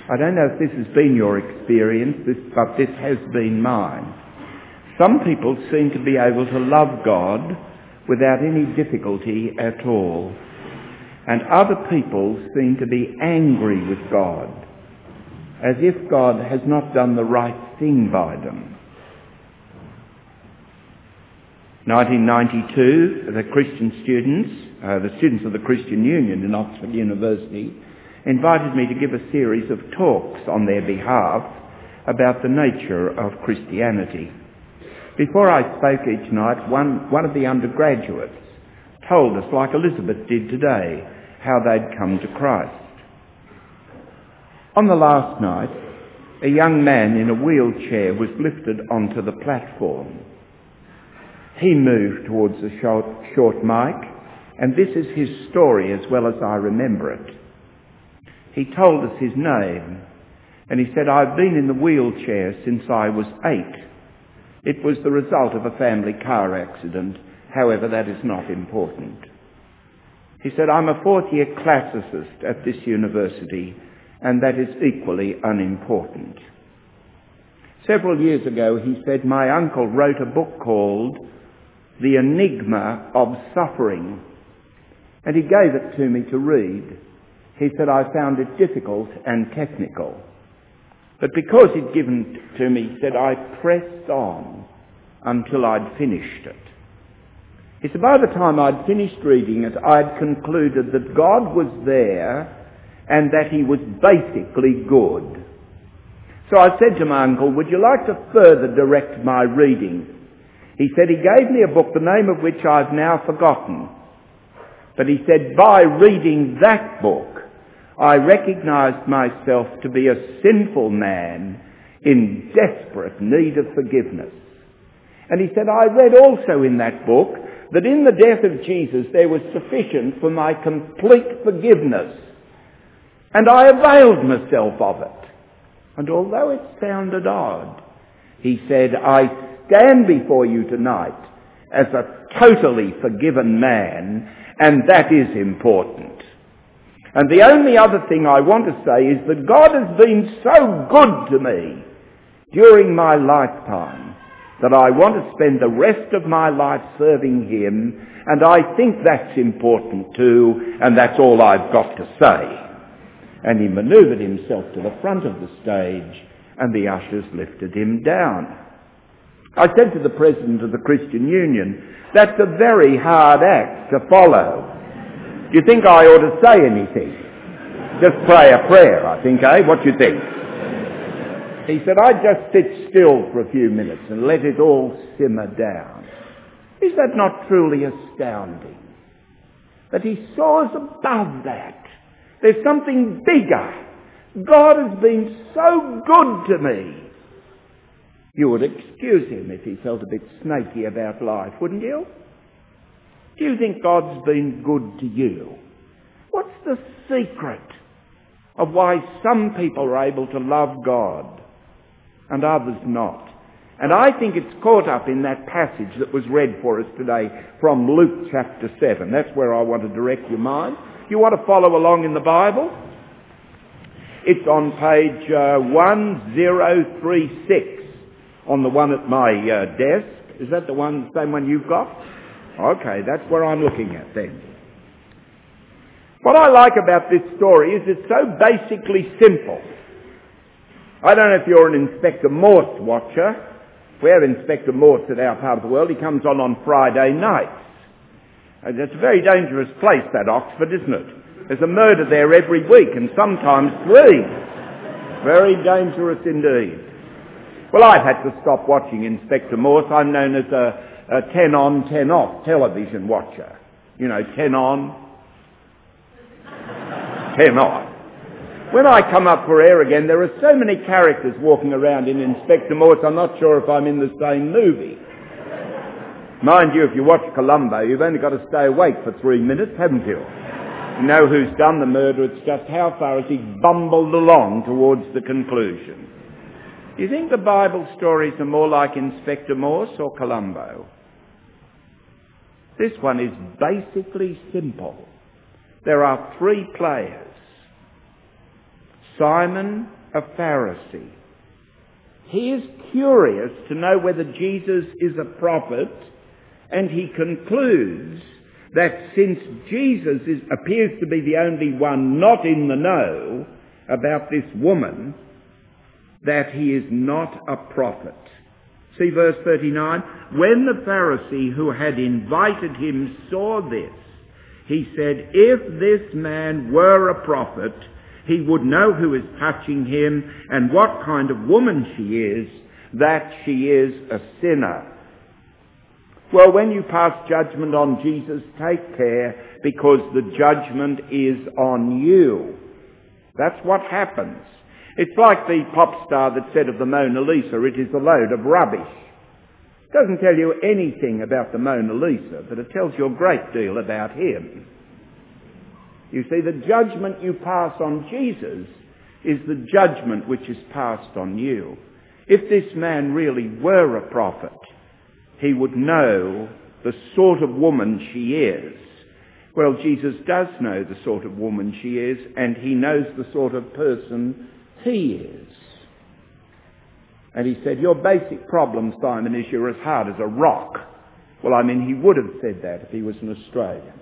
I don't know if this has been your experience, but this has been mine. Some people seem to be able to love God without any difficulty at all, and other people seem to be angry with God, as if God has not done the right thing by them. 1992, the students of the Christian Union in Oxford University invited me to give a series of talks on their behalf about the nature of Christianity. Before I spoke each night, one of the undergraduates told us, like Elizabeth did today, how they'd come to Christ. On the last night, a young man in a wheelchair was lifted onto the platform. He moved towards the short mic, and this is his story as well as I remember it. He told us his name, and he said, "I've been in the wheelchair since I was 8. It was the result of a family car accident. However, that is not important." He said, "I'm a fourth-year classicist at this university, and that is equally unimportant." Several years ago, he said, my uncle wrote a book called The Enigma of Suffering, and he gave it to me to read. He said, "I found it difficult and technical. But because he'd given it to me," he said, "I pressed on until I'd finished it." He said, "By the time I'd finished reading it, I'd concluded that God was there and that he was basically good. So I said to my uncle, 'Would you like to further direct my reading?' He said he gave me a book, the name of which I've now forgotten. But he said, by reading that book, I recognised myself to be a sinful man in desperate need of forgiveness. And he said, I read also in that book that in the death of Jesus there was sufficient for my complete forgiveness. And I availed myself of it. And although it sounded odd, he said, I stand before you tonight as a totally forgiven man, and that is important. And the only other thing I want to say is that God has been so good to me during my lifetime that I want to spend the rest of my life serving him, and I think that's important too, and that's all I've got to say." And he manoeuvred himself to the front of the stage, and the ushers lifted him down. I said to the president of the Christian Union, "That's a very hard act to follow. Do you think I ought to say anything? Just pray a prayer, I think, eh? What do you think?" He said, "I'd just sit still for a few minutes and let it all simmer down." Is that not truly astounding? That he soars above that. There's something bigger. God has been so good to me. You would excuse him if he felt a bit snaky about life, wouldn't you? Do you think God's been good to you? What's the secret of why some people are able to love God and others not? And I think it's caught up in that passage that was read for us today from Luke chapter 7. That's where I want to direct your mind. You want to follow along in the Bible? It's on page 1036 on the one at my desk. Is that the same one you've got? Okay, that's where I'm looking at then. What I like about this story is it's so basically simple. I don't know if you're an Inspector Morse watcher. We have Inspector Morse at our part of the world. He comes on Friday nights. And it's a very dangerous place, that Oxford, isn't it? There's a murder there every week, and sometimes 3. Very dangerous indeed. Well, I've had to stop watching Inspector Morse. I'm known as a 10 on, 10 off television watcher. You know, 10 on, 10 off. When I come up for air again, there are so many characters walking around in Inspector Morse, I'm not sure if I'm in the same movie. Mind you, if you watch Columbo, you've only got to stay awake for 3 minutes, haven't you? You know who's done the murder, it's just how far has he bumbled along towards the conclusion. Do you think the Bible stories are more like Inspector Morse or Columbo? This one is basically simple. There are 3 players. Simon, a Pharisee. He is curious to know whether Jesus is a prophet, and he concludes that since Jesus appears to be the only one not in the know about this woman, that he is not a prophet. See verse 39. When the Pharisee who had invited him saw this, he said, "If this man were a prophet, he would know who is touching him and what kind of woman she is, that she is a sinner." Well, when you pass judgment on Jesus, take care, because the judgment is on you. That's what happens. It's like the pop star that said of the Mona Lisa, "It is a load of rubbish." It doesn't tell you anything about the Mona Lisa, but it tells you a great deal about him. You see, the judgment you pass on Jesus is the judgment which is passed on you. If this man really were a prophet, he would know the sort of woman she is. Well, Jesus does know the sort of woman she is, and he knows the sort of person he is. And he said, "Your basic problem, Simon, is you're as hard as a rock." Well, I mean, he would have said that if he was an Australian.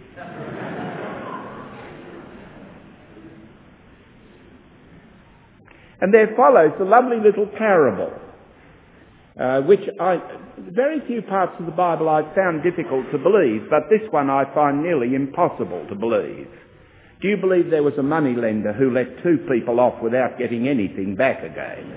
And there follows the lovely little parable, which very few parts of the Bible I've found difficult to believe, but this one I find nearly impossible to believe. Do you believe there was a moneylender who let two people off without getting anything back again?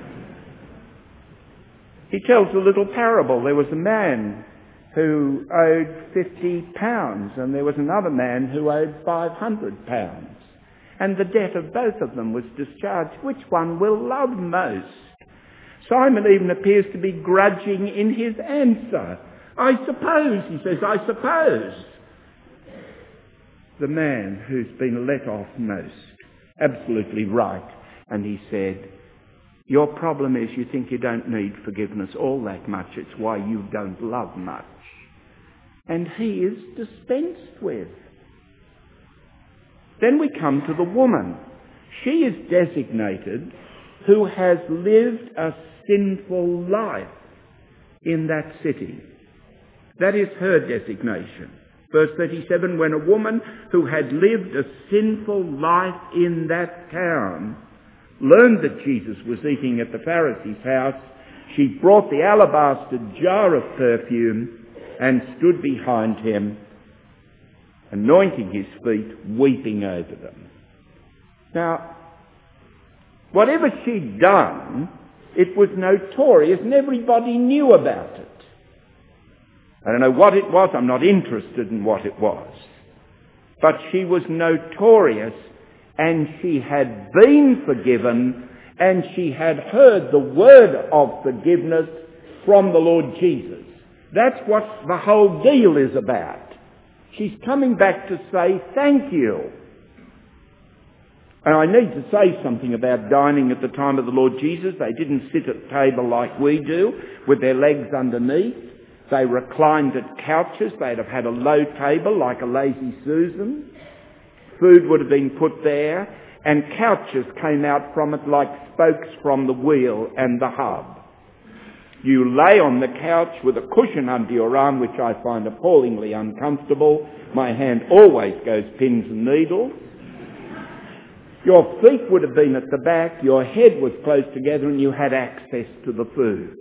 He tells a little parable. There was a man who owed £50 and there was another man who owed £500. And the debt of both of them was discharged. Which one will love most? Simon even appears to be grudging in his answer. "I suppose," he says, "I suppose." The man who's been let off most. Absolutely right. And he said, "Your problem is you think you don't need forgiveness all that much. It's why you don't love much." And he is dispensed with. Then we come to the woman. She is designated who has lived a sinful life in that city. That is her designation. Verse 37, when a woman who had lived a sinful life in that town learned that Jesus was eating at the Pharisee's house, she brought the alabaster jar of perfume and stood behind him, anointing his feet, weeping over them. Now, whatever she'd done, it was notorious and everybody knew about it. I don't know what it was, I'm not interested in what it was. But she was notorious, and she had been forgiven, and she had heard the word of forgiveness from the Lord Jesus. That's what the whole deal is about. She's coming back to say thank you. And I need to say something about dining at the time of the Lord Jesus. They didn't sit at table like we do, with their legs underneath. They reclined at couches. They'd have had a low table like a Lazy Susan. Food would have been put there, and couches came out from it like spokes from the wheel and the hub. You lay on the couch with a cushion under your arm, which I find appallingly uncomfortable. My hand always goes pins and needles. Your feet would have been at the back, your head was close together, and you had access to the food.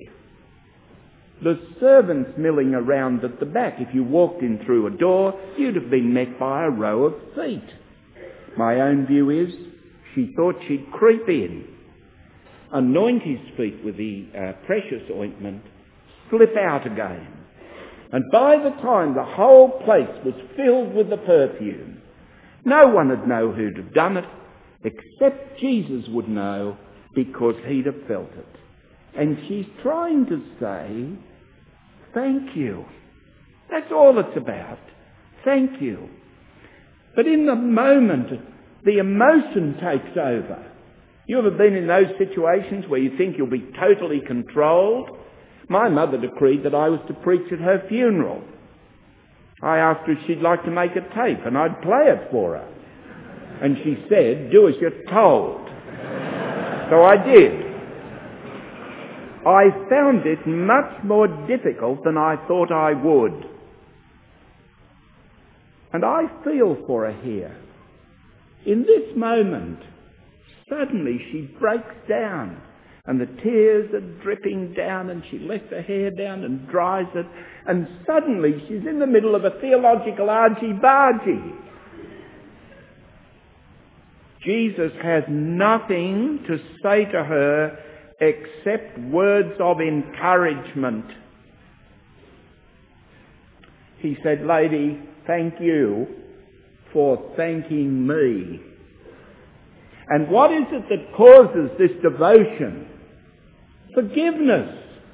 The servants milling around at the back. If you walked in through a door, you'd have been met by a row of feet. My own view is she thought she'd creep in, anoint his feet with the precious ointment, slip out again. And by the time the whole place was filled with the perfume, no one would know who'd have done it, except Jesus would know, because he'd have felt it. And she's trying to say, thank you. That's all it's about. Thank you. But in the moment, the emotion takes over. You ever been in those situations where you think you'll be totally controlled? My mother decreed that I was to preach at her funeral. I asked her if she'd like to make a tape, and I'd play it for her. And she said, do as you're told. So I did. I found it much more difficult than I thought I would. And I feel for her here. In this moment, suddenly she breaks down and the tears are dripping down and she lets her hair down and dries it, and suddenly she's in the middle of a theological argy-bargy. Jesus has nothing to say to her except words of encouragement. He said, "Lady, thank you for thanking me." And what is it that causes this devotion? Forgiveness.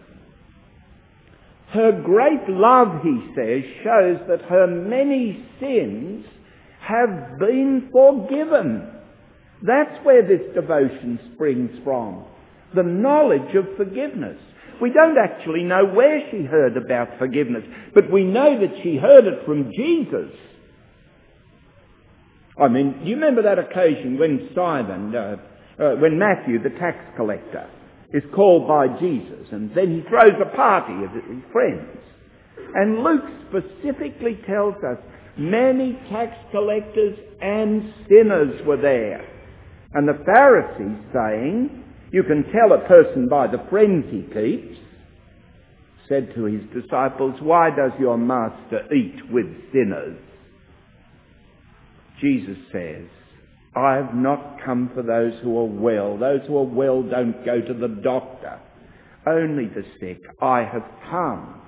Her great love, he says, shows that her many sins have been forgiven. That's where this devotion springs from. The knowledge of forgiveness. We don't actually know where she heard about forgiveness, but we know that she heard it from Jesus. I mean, you remember that occasion when when Matthew, the tax collector, is called by Jesus, and then he throws a party of his friends. And Luke specifically tells us many tax collectors and sinners were there. And the Pharisees saying, "You can tell a person by the friends he keeps," said to his disciples, "Why does your master eat with sinners?" Jesus says, "I have not come for those who are well. Those who are well don't go to the doctor. Only the sick. I have come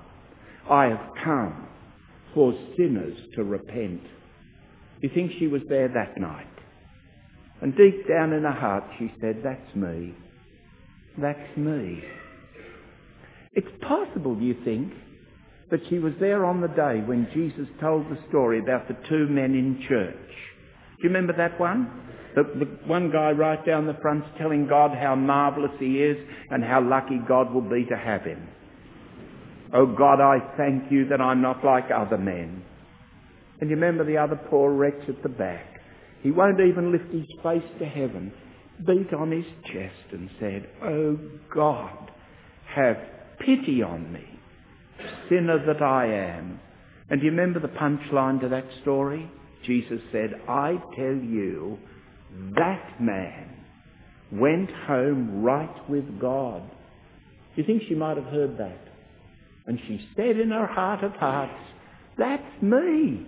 for sinners to repent." Do you think she was there that night? And deep down in her heart she said, "That's me. That's me." It's possible, do you think, that she was there on the day when Jesus told the story about the two men in church. Do you remember that one? The one guy right down the front telling God how marvellous he is and how lucky God will be to have him. "Oh God, I thank you that I'm not like other men." And you remember the other poor wretch at the back? He won't even lift his face to heaven, beat on his chest and said, "Oh God, have pity on me, sinner that I am." And do you remember the punchline to that story? Jesus said, "I tell you, that man went home right with God." Do you think she might have heard that? And she said in her heart of hearts, "That's me."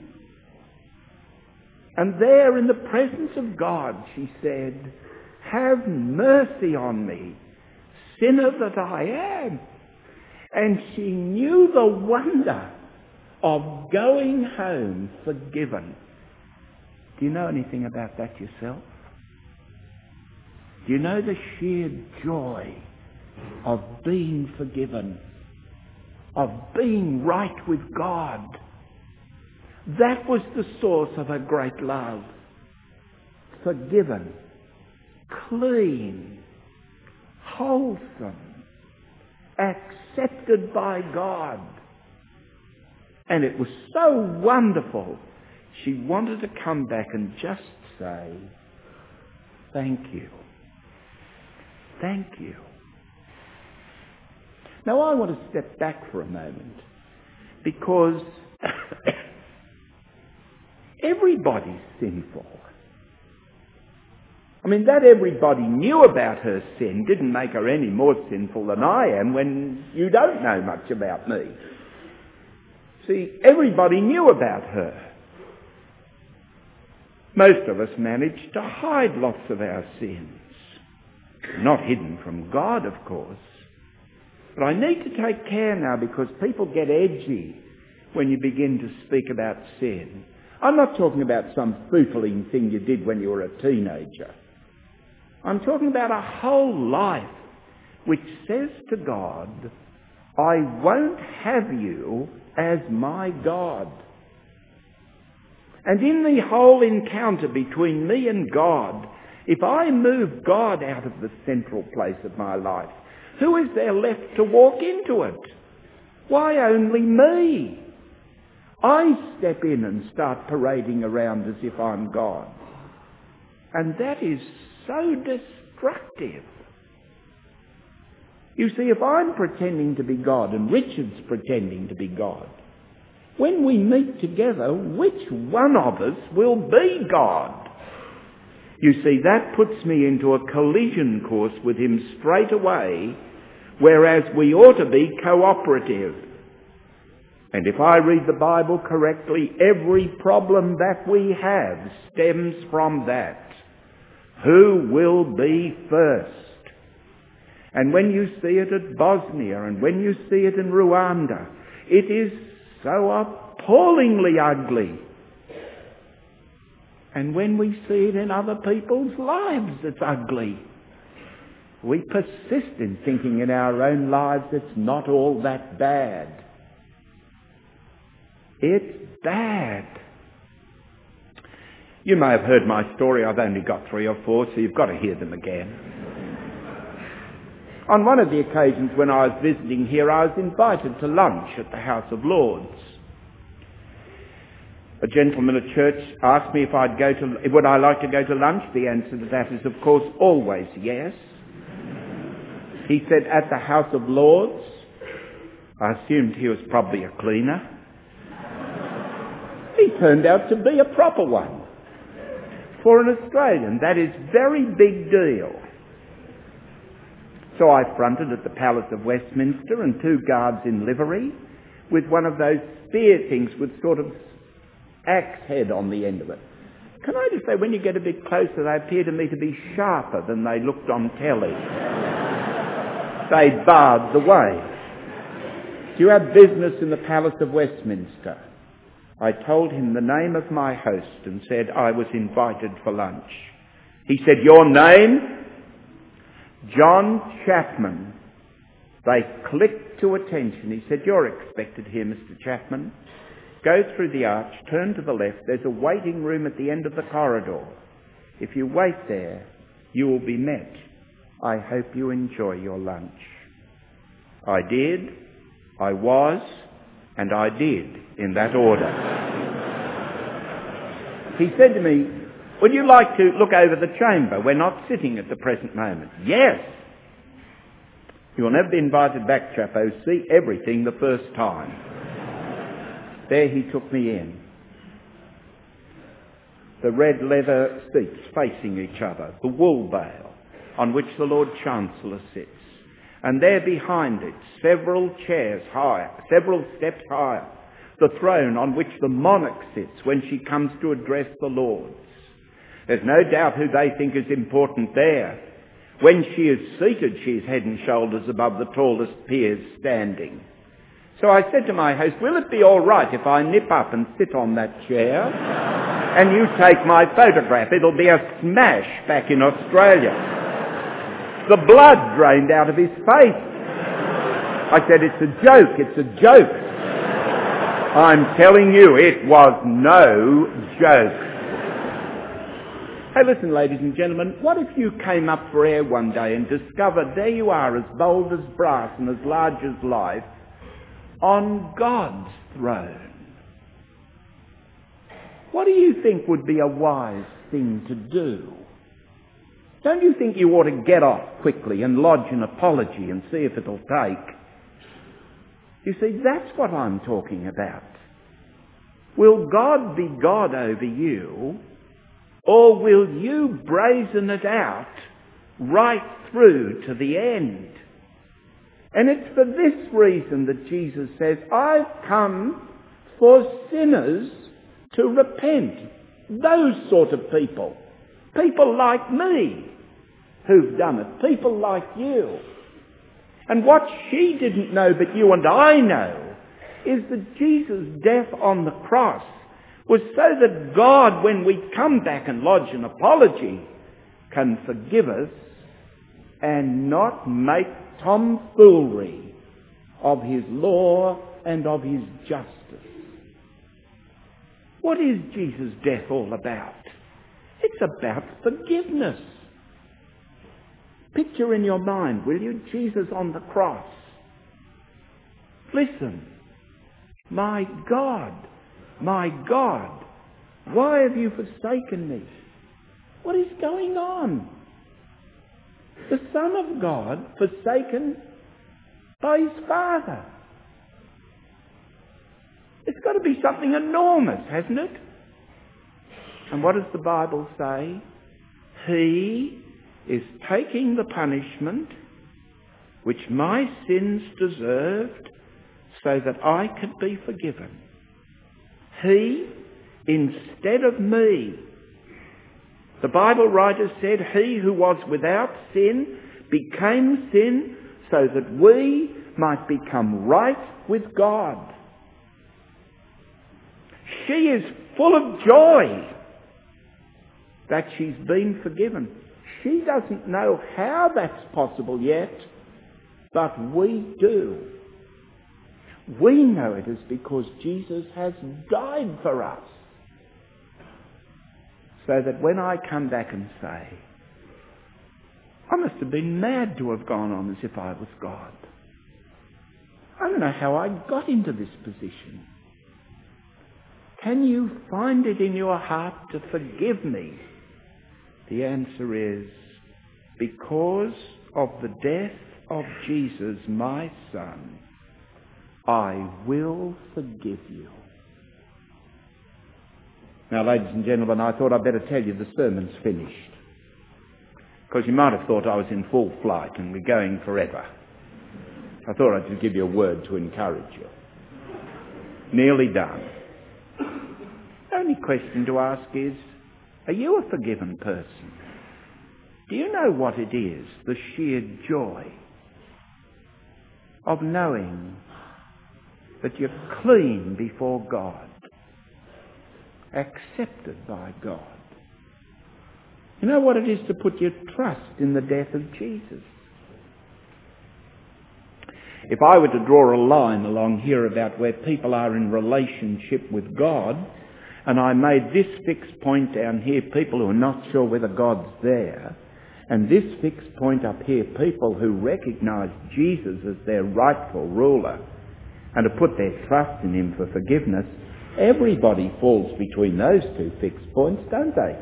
And there in the presence of God, she said, "Have mercy on me, sinner that I am." And she knew the wonder of going home forgiven. Do you know anything about that yourself? Do you know the sheer joy of being forgiven, of being right with God? That was the source of her great love. Forgiven, clean, wholesome, accepted by God. And it was so wonderful. She wanted to come back and just say, "Thank you. Thank you." Now I want to step back for a moment, because everybody's sinful. I mean, that everybody knew about her sin didn't make her any more sinful than I am when you don't know much about me. See, everybody knew about her. Most of us manage to hide lots of our sins. Not hidden from God, of course. But I need to take care now, because people get edgy when you begin to speak about sin. I'm not talking about some footling thing you did when you were a teenager. I'm talking about a whole life which says to God, "I won't have you as my God." And in the whole encounter between me and God, if I move God out of the central place of my life, who is there left to walk into it? Why, only me. I step in and start parading around as if I'm God. And that is so destructive. You see, if I'm pretending to be God and Richard's pretending to be God, when we meet together, which one of us will be God? You see, that puts me into a collision course with him straight away, whereas we ought to be cooperative. And if I read the Bible correctly, every problem that we have stems from that. Who will be first? And when you see it at Bosnia and when you see it in Rwanda, it is so appallingly ugly. And when we see it in other people's lives, it's ugly. We persist in thinking in our own lives it's not all that bad. It's bad. You may have heard my story. I've only got 3 or 4, so you've got to hear them again. On one of the occasions when I was visiting here, I was invited to lunch at the House of Lords. A gentleman at church asked me if would I like to go to lunch. The answer to that is, of course, always yes. He said, at the House of Lords. I assumed he was probably a cleaner. He turned out to be a proper one. For an Australian, that is very big deal. So I fronted at the Palace of Westminster and 2 guards in livery with one of those spear things with sort of axe head on the end of it. Can I just say, when you get a bit closer, they appear to me to be sharper than they looked on telly. They barred the way. Do you have business in the Palace of Westminster? I told him the name of my host and said I was invited for lunch. He said, your name? John Chapman. They clicked to attention. He said, you're expected here, Mr. Chapman. Go through the arch, turn to the left. There's a waiting room at the end of the corridor. If you wait there, you will be met. I hope you enjoy your lunch. I did, I was, and I did, in that order. He said to me, would you like to look over the chamber? We're not sitting at the present moment. Yes. You will never be invited back, Chapo. See everything the first time. There he took me in. The red leather seats facing each other, the wool bale on which the Lord Chancellor sits. And there behind it, several chairs higher, several steps higher, the throne on which the monarch sits when she comes to address the Lords. There's no doubt who they think is important there. When she is seated, she is head and shoulders above the tallest peers standing. So I said to my host, will it be all right if I nip up and sit on that chair and you take my photograph? It'll be a smash back in Australia. The blood drained out of his face. I said, it's a joke, it's a joke. I'm telling you, it was no joke. Hey, listen, ladies and gentlemen, what if you came up for air one day and discovered there you are, as bold as brass and as large as life, on God's throne? What do you think would be a wise thing to do? Don't you think you ought to get off quickly and lodge an apology and see if it'll take? You see, that's what I'm talking about. Will God be God over you, or will you brazen it out right through to the end? And it's for this reason that Jesus says, I've come for sinners to repent. Those sort of people. People like me who've done it. People like you. And what she didn't know, but you and I know, is that Jesus' death on the cross was so that God, when we come back and lodge an apology, can forgive us and not make tomfoolery of his law and of his justice. What is Jesus' death all about? It's about forgiveness. Picture in your mind, will you, Jesus on the cross. Listen, my God, why have you forsaken me? What is going on? The Son of God forsaken by his Father. It's got to be something enormous, hasn't it? And what does the Bible say? He is taking the punishment which my sins deserved so that I could be forgiven. He, instead of me. The Bible writer said, he who was without sin became sin so that we might become right with God. She is full of joy that she's been forgiven. She doesn't know how that's possible yet, but we do. We know it is because Jesus has died for us. So that when I come back and say, I must have been mad to have gone on as if I was God. I don't know how I got into this position. Can you find it in your heart to forgive me? The answer is, because of the death of Jesus, my Son, I will forgive you. Now, ladies and gentlemen, I thought I'd better tell you the sermon's finished. Because you might have thought I was in full flight and we're going forever. I thought I'd just give you a word to encourage you. Nearly done. The only question to ask is, are you a forgiven person? Do you know what it is, the sheer joy of knowing that you're clean before God, accepted by God? You know what it is to put your trust in the death of Jesus? If I were to draw a line along here about where people are in relationship with God, and I made this fixed point down here, people who are not sure whether God's there, and this fixed point up here, people who recognise Jesus as their rightful ruler and have put their trust in him for forgiveness, everybody falls between those two fixed points, don't they?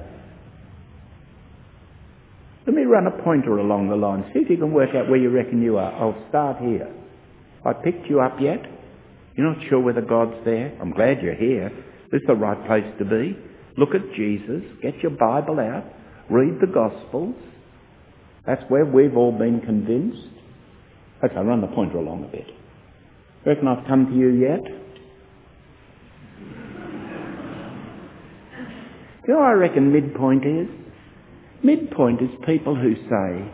Let me run a pointer along the line. See if you can work out where you reckon you are. I'll start here. I picked you up yet? You're not sure whether God's there? I'm glad you're here. This is the right place to be. Look at Jesus. Get your Bible out. Read the Gospels. That's where we've all been convinced. Okay, run the pointer along a bit. Reckon I've come to you yet? Do you know what I reckon midpoint is? Midpoint is people who say,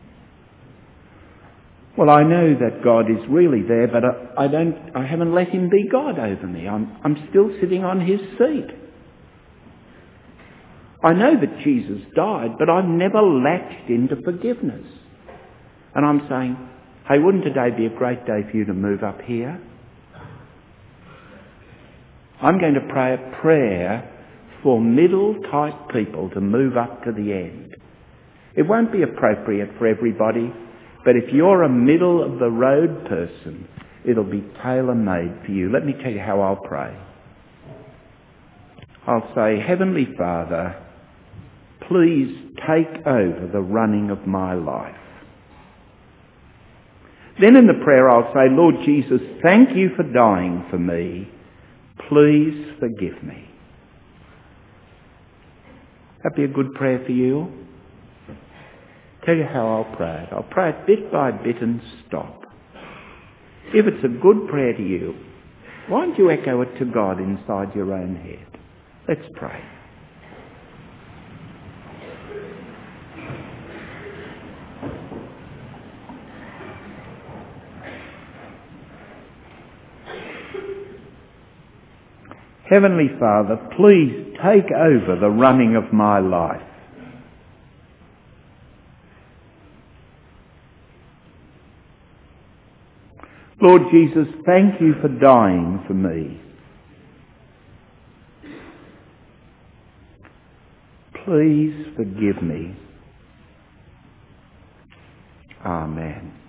well, I know that God is really there, but I haven't let him be God over me. I'm still sitting on his seat. I know that Jesus died, but I've never latched into forgiveness. And I'm saying, hey, wouldn't today be a great day for you to move up here? I'm going to pray a prayer for middle-type people to move up to the end. It won't be appropriate for everybody, but if you're a middle-of-the-road person, it'll be tailor-made for you. Let me tell you how I'll pray. I'll say, Heavenly Father, please take over the running of my life. Then in the prayer I'll say, Lord Jesus, thank you for dying for me. Please forgive me. That'd be a good prayer for you. Tell you how I'll pray it. I'll pray it bit by bit and stop. If it's a good prayer to you, why don't you echo it to God inside your own head? Let's pray. Heavenly Father, please take over the running of my life. Lord Jesus, thank you for dying for me. Please forgive me. Amen.